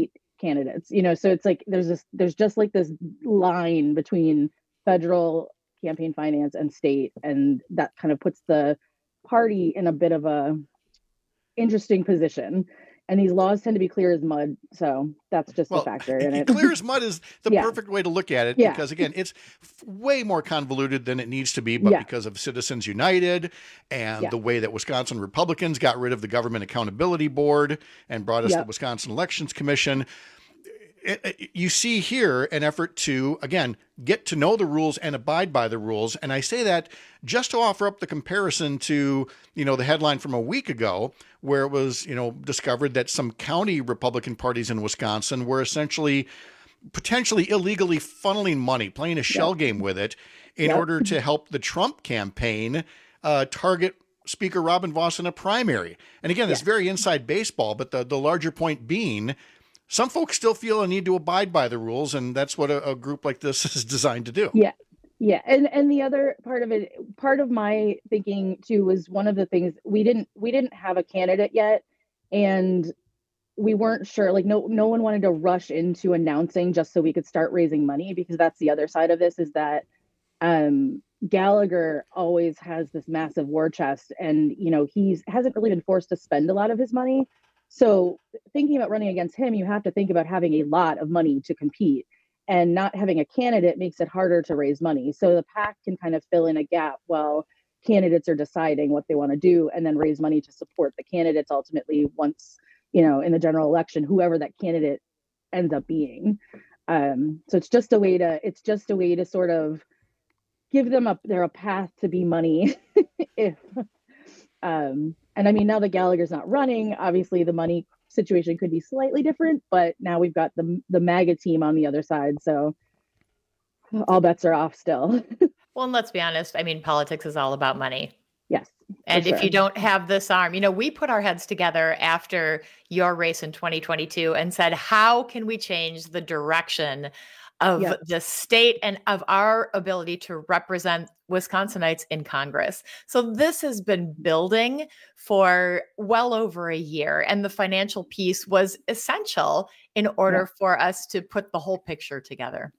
candidates, so it's like there's just like this line between federal campaign finance and state, and that kind of puts the party in a bit of a interesting position. And these laws tend to be clear as mud, so that's just a factor in it. Clear as mud is the perfect way to look at it, because again, it's way more convoluted than it needs to be, but because of Citizens United and the way that Wisconsin Republicans got rid of the Government Accountability Board and brought us the Wisconsin Elections Commission, you see here an effort to, again, get to know the rules and abide by the rules. And I say that just to offer up the comparison to, the headline from a week ago, where it was, discovered that some county Republican parties in Wisconsin were essentially potentially illegally funneling money, playing a shell game with it in order to help the Trump campaign target Speaker Robin Vos in a primary. And again, it's very inside baseball, but the larger point being, some folks still feel a need to abide by the rules, and that's what a group like this is designed to do. Yeah. Yeah. And the other part of it, part of my thinking too, was one of the things we didn't have a candidate yet, and we weren't sure, like no one wanted to rush into announcing just so we could start raising money, because that's the other side of this, is that Gallagher always has this massive war chest, and hasn't really been forced to spend a lot of his money. So thinking about running against him, you have to think about having a lot of money to compete, and not having a candidate makes it harder to raise money. So the PAC can kind of fill in a gap while candidates are deciding what they want to do, and then raise money to support the candidates ultimately once, in the general election, whoever that candidate ends up being. So it's just a way to sort of give them a path to be money. And I mean, now that Gallagher's not running, obviously the money situation could be slightly different, but now we've got the MAGA team on the other side, so all bets are off still. Well, and let's be honest, I mean, politics is all about money. Yes. And if you don't have this arm, we put our heads together after your race in 2022 and said, how can we change the direction of the state and of our ability to represent Wisconsinites in Congress? So this has been building for well over a year, and the financial piece was essential in order for us to put the whole picture together.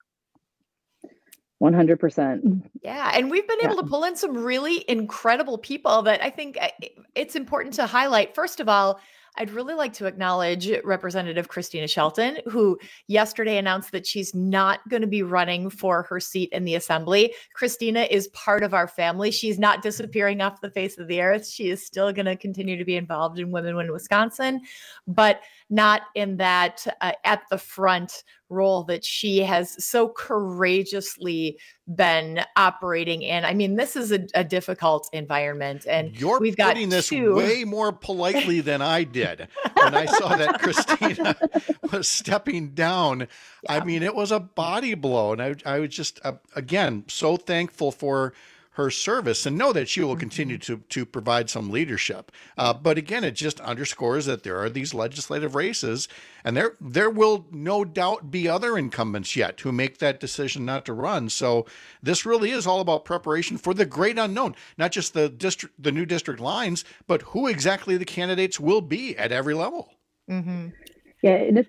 100%. Yeah. And we've been able to pull in some really incredible people that I think it's important to highlight. First of all, I'd really like to acknowledge Representative Christina Shelton, who yesterday announced that she's not going to be running for her seat in the assembly. Christina is part of our family. She's not disappearing off the face of the earth. She is still going to continue to be involved in Women Win Wisconsin, but not in that at the front role that she has so courageously been operating in. I mean, this is a difficult environment, and we've got putting this way more politely than I did when I saw that Christina was stepping down. I mean, it was a body blow, and I was just again so thankful for her service, and know that she will continue to provide some leadership. But again, it just underscores that there are these legislative races, and there will no doubt be other incumbents yet who make that decision not to run. So this really is all about preparation for the great unknown, not just the new district lines, but who exactly the candidates will be at every level. Mm-hmm. Yeah, and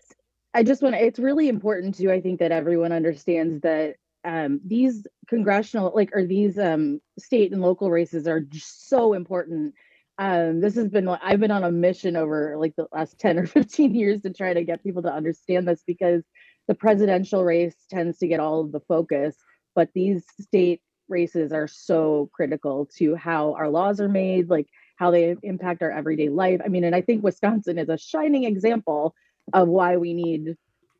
it's really important too, I think, that everyone understands that these congressional, these state and local races are just so important. I've been on a mission over the last 10 or 15 years to try to get people to understand this, because the presidential race tends to get all of the focus, but these state races are so critical to how our laws are made, how they impact our everyday life. I mean, and I think Wisconsin is a shining example of why we need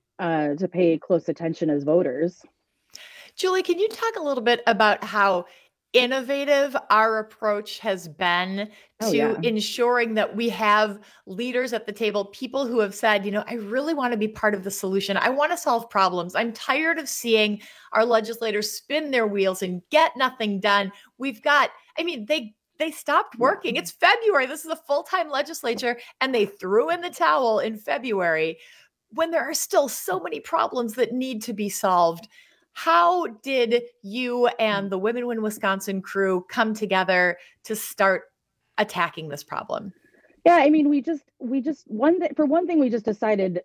to pay close attention as voters. Julie, can you talk a little bit about how innovative our approach has been to ensuring that we have leaders at the table, people who have said, I really want to be part of the solution. I want to solve problems. I'm tired of seeing our legislators spin their wheels and get nothing done. They stopped working. It's February. This is a full-time legislature, and they threw in the towel in February when there are still so many problems that need to be solved. How did you and the Women Win Wisconsin crew come together to start attacking this problem? Yeah, I mean, for one thing, we just decided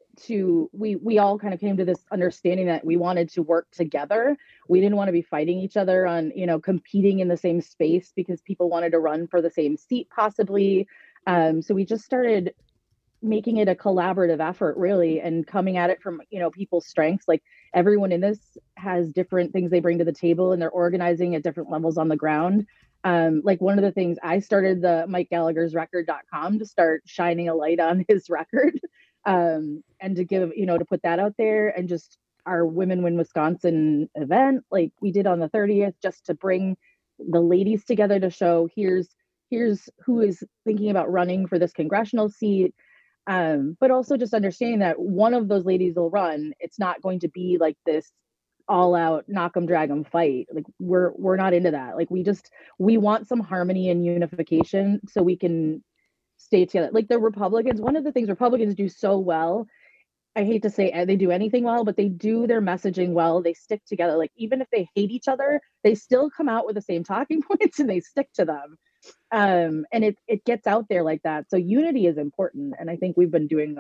we all kind of came to this understanding that we wanted to work together. We didn't want to be fighting each other on, competing in the same space because people wanted to run for the same seat possibly. So we just started making it a collaborative effort really, and coming at it from, people's strengths. Like everyone in this has different things they bring to the table, and they're organizing at different levels on the ground. Like one of the things I started the Mike Gallagher's record.com to start shining a light on his record, and to give, to put that out there, and just our Women Win Wisconsin event, like we did on the 30th, just to bring the ladies together to show here's who is thinking about running for this congressional seat. But also just understanding that one of those ladies will run. It's not going to be like this all out knock 'em drag 'em fight. Like we're not into that. Like we want some harmony and unification so we can stay together. Like the Republicans, one of the things Republicans do so well, I hate to say they do anything well, but they do their messaging well. They stick together. Like even if they hate each other, they still come out with the same talking points and they stick to them. And it gets out there like that. So unity is important, and I think we've been doing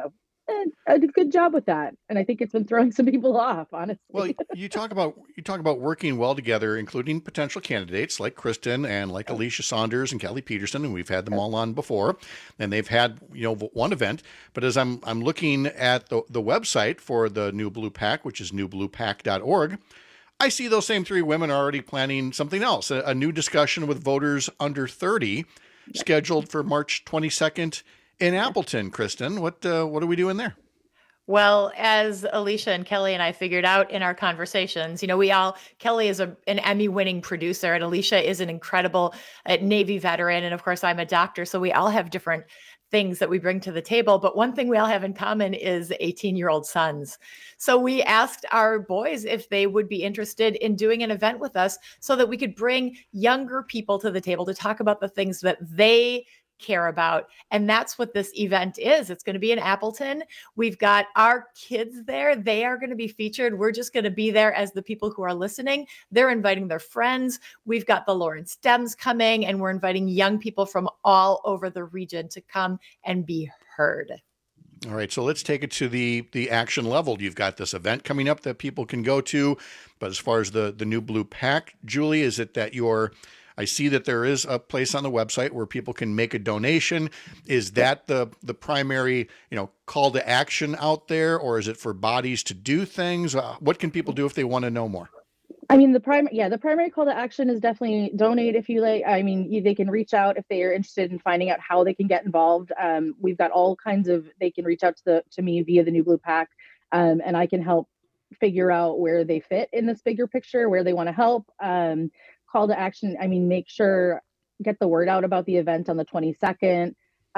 a good job with that, and I think it's been throwing some people off, honestly. Well, you talk about working well together, including potential candidates like Kristen and like Alicia Saunders and Kelly Peterson, and we've had them all on before, and they've had one event. But as I'm looking at the website for the New Blue PAC, which is newbluepac.org, I see those same three women are already planning something else, a new discussion with voters under 30, scheduled for March 22nd in Appleton. Kristen, what are we doing there? Well, as Alicia and Kelly and I figured out in our conversations, Kelly is an Emmy-winning producer, and Alicia is an incredible Navy veteran, and of course I'm a doctor, so we all have different things that we bring to the table. But one thing we all have in common is 18-year-old sons. So we asked our boys if they would be interested in doing an event with us so that we could bring younger people to the table to talk about the things that they care about. And that's what this event is. It's going to be in Appleton. We've got our kids there. They are going to be featured. We're just going to be there as the people who are listening. They're inviting their friends. We've got the Lawrence Dems coming, and we're inviting young people from all over the region to come and be heard. All right, so let's take it to the action level. You've got this event coming up that people can go to, but as far as the New Blue PAC, Julie, is it that I see that there is a place on the website where people can make a donation. Is that the primary, call to action out there, or is it for bodies to do things? What can people do if they want to know more? I mean, the primary call to action is definitely donate if you like. I mean, they can reach out if they are interested in finding out how they can get involved. We've got all kinds of, they can reach out to me via the New Blue PAC, and I can help figure out where they fit in this bigger picture, where they want to help. Call to action, I mean, make sure, get the word out about the event on the 22nd,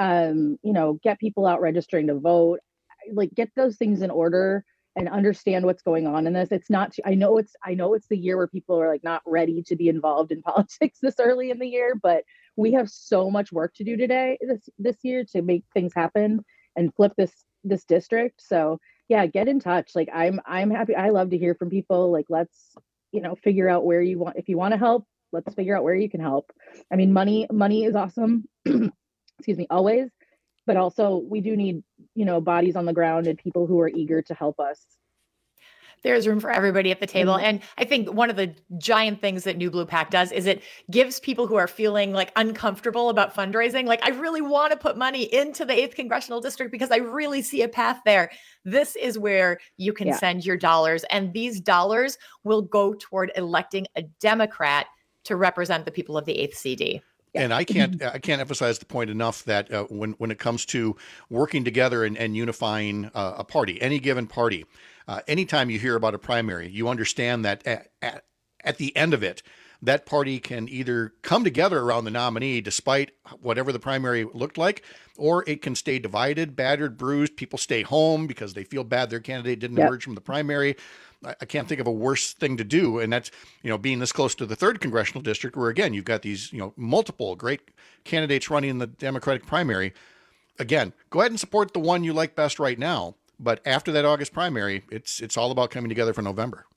get people out registering to vote, like get those things in order and understand what's going on in this. It's not, I know it's the year where people are like not ready to be involved in politics this early in the year, but we have so much work to do this year to make things happen and flip this district. So yeah, get in touch. Like I'm happy. I love to hear from people. Like let's, figure out where you want, if you want to help, let's figure out where you can help. I mean, money is awesome. Excuse me, always, but also we do need, bodies on the ground and people who are eager to help us. There's room for everybody at the table. And I think one of the giant things that New Blue PAC does is it gives people who are feeling like uncomfortable about fundraising, like I really want to put money into the 8th Congressional District because I really see a path there. This is where you can send your dollars, and these dollars will go toward electing a Democrat to represent the people of the 8th CD. And I can't emphasize the point enough that when it comes to working together and unifying a party, any given party, anytime you hear about a primary, you understand that at the end of it, that party can either come together around the nominee despite whatever the primary looked like, or it can stay divided, battered, bruised. People stay home because they feel bad their candidate didn't emerge from the primary. I can't think of a worse thing to do. And that's, being this close to the 3rd Congressional District, where again, you've got these, multiple great candidates running in the Democratic primary. Again, go ahead and support the one you like best right now. But after that August primary, it's all about coming together for November.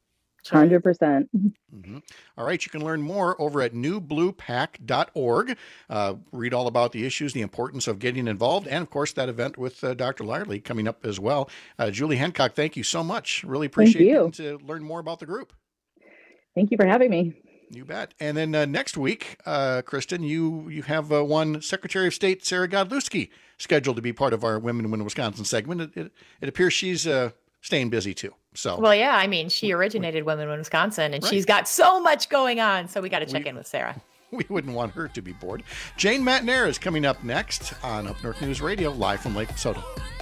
100%. Mm-hmm. All right, you can learn more over at newbluepack.org. Read all about the issues, the importance of getting involved, and of course that event with Dr. Lyerly coming up as well. Julie Hancock, thank you so much. Really appreciate getting to learn more about the group. Thank you for having me. You bet. And then next week, Kristen, you have one Secretary of State Sarah Godlewski scheduled to be part of our Women Win Wisconsin segment. It appears she's staying busy too. So well, yeah, I mean, she originated Women in Wisconsin, and she's got so much going on. So we got to check in with Sarah. We wouldn't want her to be bored. Jane Matnair is coming up next on Up North News Radio, live from Lake Soto.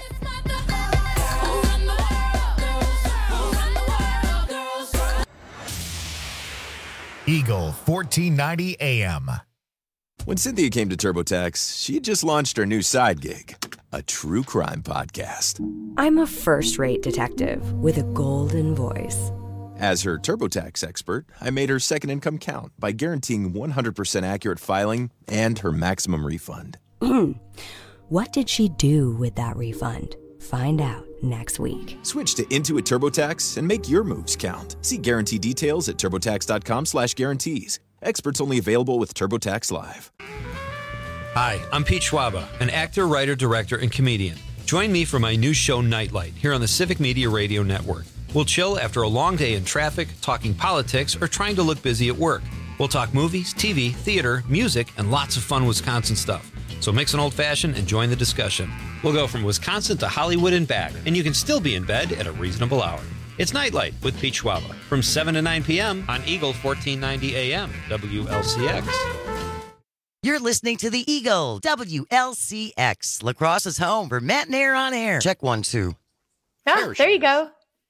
Eagle 1490 AM. When Cynthia came to TurboTax, she had just launched her new side gig, a true crime podcast. I'm a first-rate detective with a golden voice. As her TurboTax expert, I made her second income count by guaranteeing 100% accurate filing and her maximum refund. What did she do with that refund? Find out next week. Switch to Intuit TurboTax and make your moves count. See guarantee details at turbotax.com/guarantees. Experts only available with TurboTax Live. Hi, I'm Pete Schwaba, an actor, writer, director, and comedian. Join me for my new show, Nightlight, here on the Civic Media Radio Network. We'll chill after a long day in traffic, talking politics, or trying to look busy at work. We'll talk movies, TV, theater, music, and lots of fun Wisconsin stuff. So mix an old-fashioned and join the discussion. We'll go from Wisconsin to Hollywood and back, and you can still be in bed at a reasonable hour. It's Nightlight with Pete Schwaba from 7 to 9 p.m. on Eagle 1490 AM, WLCX. You're listening to the Eagle, WLCX. La Crosse is home for Matt Nair on air. Check 1, 2. Oh, there you go.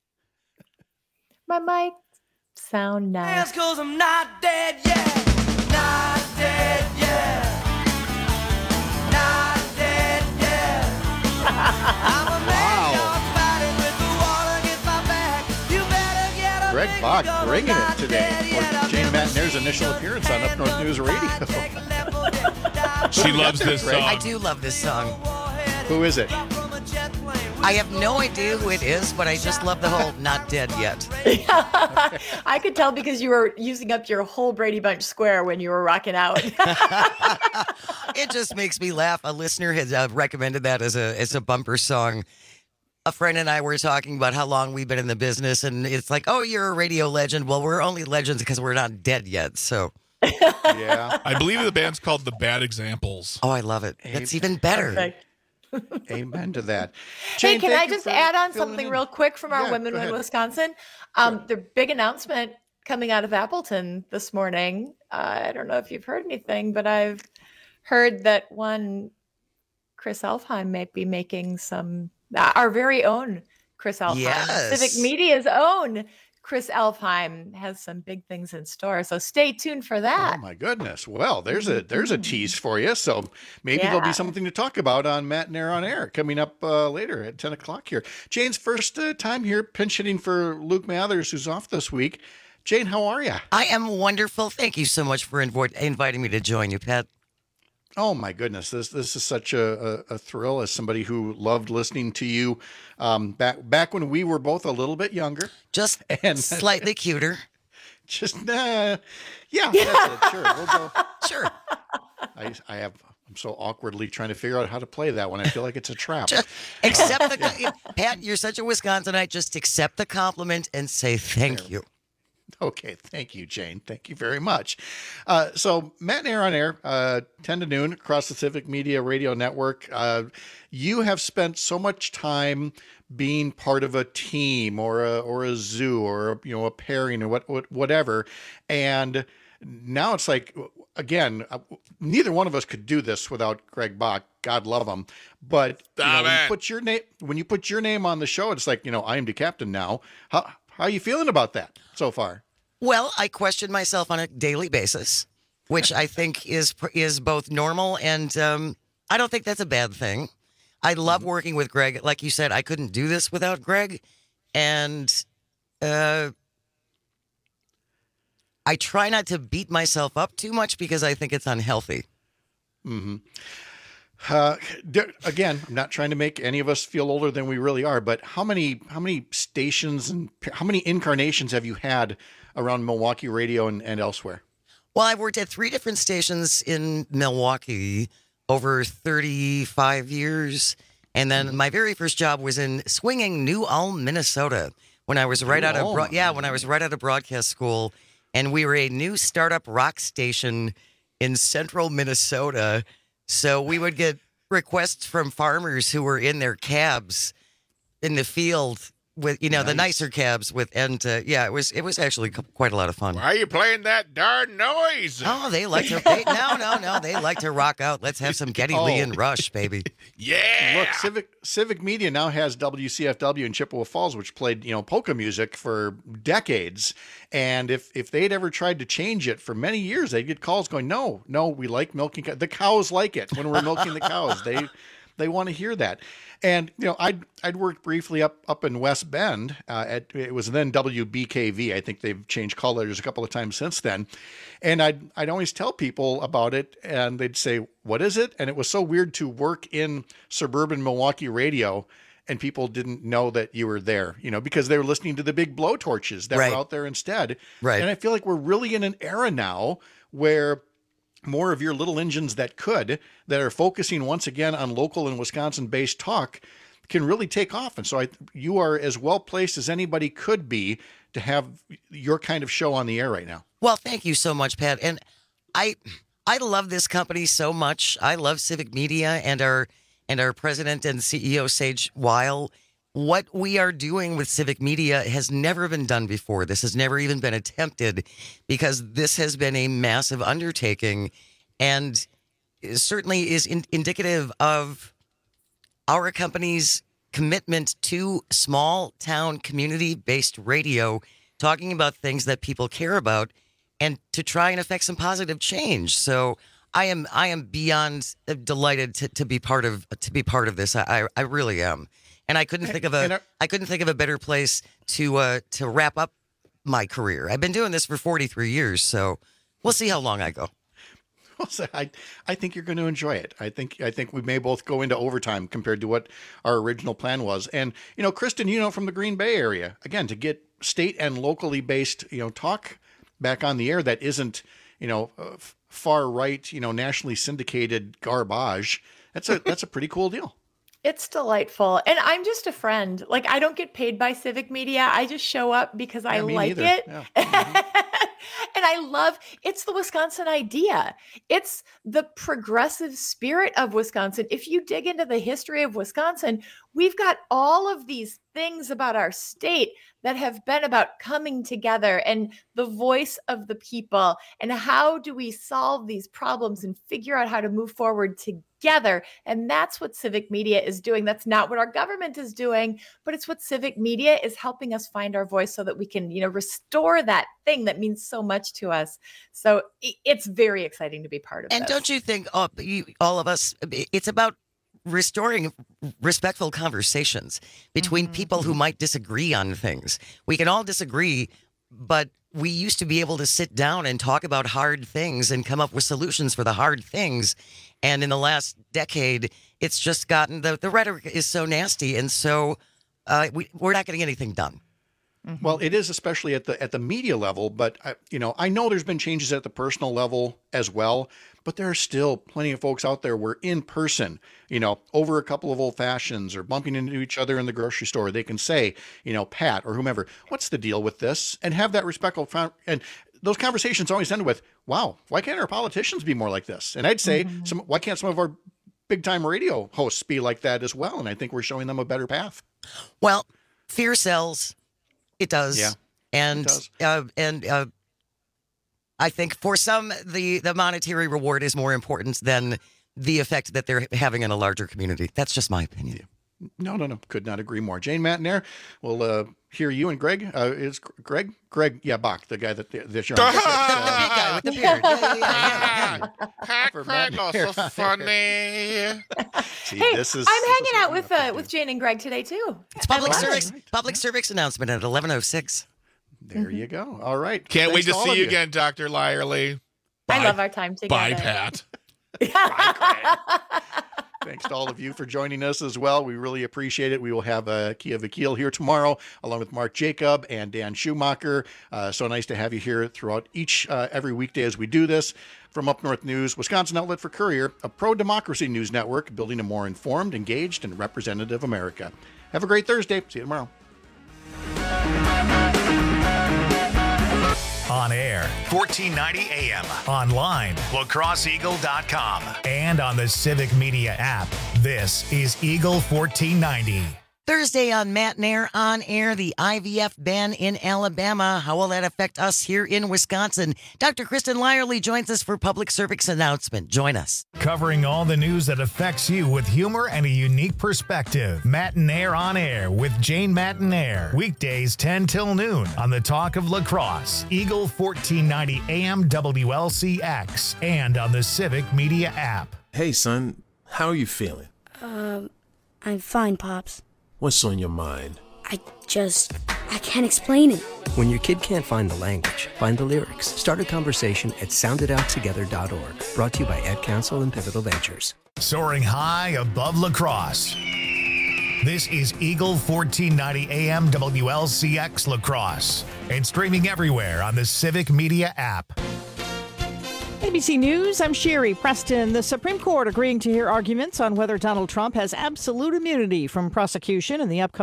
My mic sound nice. That's 'cause I'm not dead yet. Not dead yet. Not dead yet. I'm a man dog fighting with the water against my back. You better get up. Greg Bach bringing it today for Jane Matnair's initial appearance on Up North News Radio. She loves this song. I do love this song. Who is it? I have no idea who it is, but I just love the whole not dead yet. I could tell because you were using up your whole Brady Bunch square when you were rocking out. It just makes me laugh. A listener has recommended that as a bumper song. A friend and I were talking about how long we've been in the business, and it's like, oh, you're a radio legend. Well, we're only legends because we're not dead yet, so... Yeah. I believe the band's called The Bad Examples. Oh, I love it. That's even better. Perfect. Amen to that. Hey, Jane, can I thank you just for add on filling something in. real quick from our Yeah, Women go Win ahead. Wisconsin? The big announcement coming out of Appleton this morning. I don't know if you've heard anything, but I've heard that one Chris Elfheim may be making some, our very own Chris Elfheim, Yes. Civic Media's own Chris Elfheim has some big things in store. So stay tuned for that. Oh my goodness. Well, there's a tease for you. So maybe there'll be Yeah. something to talk about on Matt Nair on Air coming up later at 10 o'clock here. Jane's first time here pinch hitting for Luke Mathers, who's off this week. Jane, how are you? I am wonderful. Thank you so much for inviting me to join you, Pat. Oh my goodness, this is such a thrill as somebody who loved listening to you back when we were both a little bit younger, just and slightly cuter. Just yeah, that's it. Sure, we'll go. Sure. I'm so awkwardly trying to figure out how to play that one. I feel like it's a trap. Accept the Pat. You're such a Wisconsinite. Just accept the compliment and say thank you. Okay, thank you, Jane. Thank you very much. So, Matt Nair on Air, 10 to noon across the Civic Media Radio Network. You have spent so much time being part of a team or a zoo or a pairing or whatever, and now it's like, again, neither one of us could do this without Greg Bach. God love him. But when you put your name on the show, it's like, I am the captain now. How are you feeling about that so far? Well, I question myself on a daily basis, which I think is both normal and I don't think that's a bad thing. I love working with Greg. Like you said, I couldn't do this without Greg, and I try not to beat myself up too much because I think it's unhealthy. Mm-hmm. Again, I'm not trying to make any of us feel older than we really are, but how many stations and how many incarnations have you had around Milwaukee radio and elsewhere? Well, I've worked at 3 different stations in Milwaukee over 35 years. And then my very first job was in swinging New Ulm, Minnesota, when I was right out of broadcast school. And we were a new startup rock station in central Minnesota. So we would get requests from farmers who were in their cabs in the field with, the nicer cabs it was actually quite a lot of fun. Why are you playing that darn noise? Oh, they like to, no, they like to rock out. Let's have some Geddy Lee and Rush, baby. Yeah. Look, Civic Media now has WCFW in Chippewa Falls, which played, polka music for decades. And if they'd ever tried to change it for many years, they'd get calls going, no, we like milking. The cows like it when we're milking the cows. They want to hear that. And, I'd worked briefly up in West Bend. It was then WBKV. I think they've changed call letters a couple of times since then. And I'd always tell people about it, and they'd say, what is it? And it was so weird to work in suburban Milwaukee radio, and people didn't know that you were there, because they were listening to the big blowtorches that were out there instead. Right. And I feel like we're really in an era now where more of your little engines that are focusing once again on local and Wisconsin-based talk can really take off. And so you are as well placed as anybody could be to have your kind of show on the air right now. Well, thank you so much, Pat. And I love this company so much. I love Civic Media and our president and CEO, Sage Weil. What we are doing with Civic Media has never been done before. This has never even been attempted because this has been a massive undertaking and certainly is indicative of our company's commitment to small town community-based radio, talking about things that people care about and to try and affect some positive change. So I am beyond delighted to be part of this. I really am. And I couldn't think of a better place to wrap up my career. I've been doing this for 43 years, so we'll see how long I go. I think you're going to enjoy it. I think we may both go into overtime compared to what our original plan was. And Kristen, from the Green Bay area, again, to get state and locally based talk back on the air that isn't far right nationally syndicated garbage. That's a pretty cool deal. It's delightful. And I'm just a friend. Like, I don't get paid by Civic Media. I just show up because I like it. Yeah. And it's the Wisconsin idea. It's the progressive spirit of Wisconsin. If you dig into the history of Wisconsin, we've got all of these things about our state that have been about coming together and the voice of the people and how do we solve these problems and figure out how to move forward together. And that's what Civic Media is doing. That's not what our government is doing, but it's what Civic Media is helping us find our voice so that we can, restore that thing that means so much to us. So it's very exciting to be part of this. And don't you think, all of us, it's about restoring respectful conversations between people who might disagree on things. We can all disagree, but we used to be able to sit down and talk about hard things and come up with solutions for the hard things. And in the last decade, it's just gotten, the rhetoric is so nasty. And so we're not getting anything done. Mm-hmm. Well, it is especially at the media level, but I know there's been changes at the personal level as well, but there are still plenty of folks out there where in person, over a couple of old fashions or bumping into each other in the grocery store, they can say, Pat or whomever, what's the deal with this? And have that respectful, and those conversations always end with, wow, why can't our politicians be more like this? And I'd say, why can't some of our big time radio hosts be like that as well? And I think we're showing them a better path. Well, fear sells. It does. Yeah. And I think for some, the monetary reward is more important than the effect that they're having in a larger community. That's just my opinion. Yeah. No. Could not agree more. Jane Matnair, we'll hear you and Greg. Is Greg? Greg, yeah, Bach, the guy that you're on. The guy with the beard. Yeah. Greg, so funny. See, I'm hanging out with Jane and Greg today, too. It's public service announcement at 11:06. There you go. All right. Can't wait to see you again, Dr. Lyerly. I love our time together. Bye, Pat. Thanks to all of you for joining us as well. We really appreciate it. We will have Kia Vakil here tomorrow, along with Mark Jacob and Dan Schumacher. So nice to have you here throughout every weekday as we do this. From Up North News, Wisconsin outlet for Courier, a pro-democracy news network building a more informed, engaged, and representative America. Have a great Thursday. See you tomorrow. On air, 1490 AM. Online, lacrosseeagle.com. And on the Civic Media app. This is Eagle 1490. Thursday on Matt Nair on air, the IVF ban in Alabama. How will that affect us here in Wisconsin? Dr. Kristen Lyerly joins us for public service announcement. Join us. Covering all the news that affects you with humor and a unique perspective. Matt Nair on air with Jane Mattinair. Weekdays 10 till noon on the Talk of Lacrosse. Eagle 1490 AM WLCX. And on the Civic Media app. Hey, son. How are you feeling? I'm fine, Pops. What's on your mind? I can't explain it. When your kid can't find the language, find the lyrics. Start a conversation at sounditouttogether.org. Brought to you by Ad Council and Pivotal Ventures. Soaring high above lacrosse. This is Eagle 1490 AM WLCX Lacrosse. And streaming everywhere on the Civic Media app. ABC News, I'm Sherry Preston. The Supreme Court agreeing to hear arguments on whether Donald Trump has absolute immunity from prosecution in the upcoming